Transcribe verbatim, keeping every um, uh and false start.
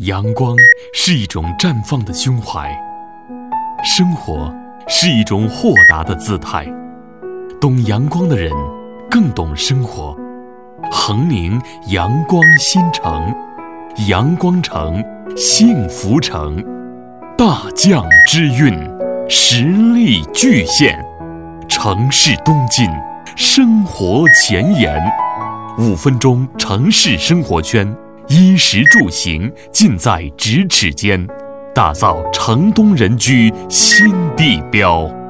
阳光是一种绽放的胸怀，生活是一种豁达的姿态。懂阳光的人更懂生活。恒宁阳光新城，阳光城，幸福城，大匠之韵，实力巨献，城市东进，生活前沿。五分钟城市生活圈，衣食住行尽在咫尺间，打造城东人居新地标。